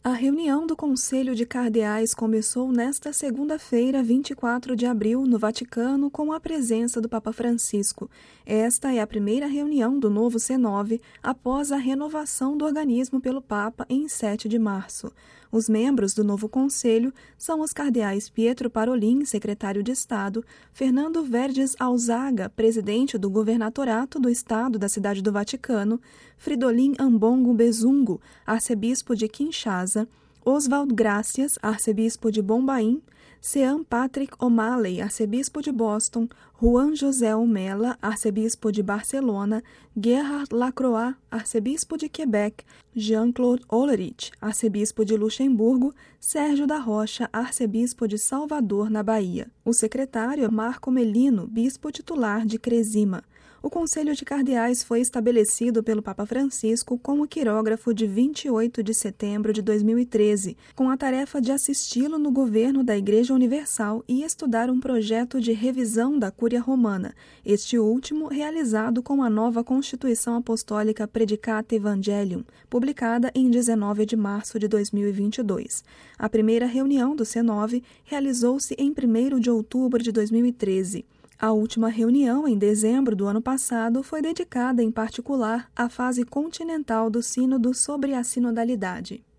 A reunião do Conselho de Cardeais começou nesta segunda-feira, 24 de abril, no Vaticano, com a presença do Papa Francisco. Esta é a primeira reunião do novo C9 após a renovação do organismo pelo Papa em 7 de março. Os membros do novo conselho são os cardeais Pietro Parolin, secretário de Estado, Fernando Verdes Alzaga, presidente do Governatorato do Estado da Cidade do Vaticano, Fridolin Ambongo Bezungo, arcebispo de Kinshasa, Oswald Gracias, arcebispo de Bombaim, Sean Patrick O'Malley, arcebispo de Boston, Juan José Omella, arcebispo de Barcelona, Gerhard Lacroix, arcebispo de Quebec, Jean-Claude Ollerich, arcebispo de Luxemburgo, Sérgio da Rocha, arcebispo de Salvador, na Bahia. O secretário é Marco Melino, bispo titular de Crezima. O Conselho de Cardeais foi estabelecido pelo Papa Francisco com o quirógrafo de 28 de setembro de 2013, com a tarefa de assisti-lo no governo da Igreja Universal e estudar um projeto de revisão da Cúria Romana, este último realizado com a nova Constituição Apostólica Predicate Evangelium, publicada em 19 de março de 2022. A primeira reunião do C9 realizou-se em 1º de outubro de 2013. A última reunião, em dezembro do ano passado, foi dedicada, em particular, à fase continental do Sínodo sobre a sinodalidade.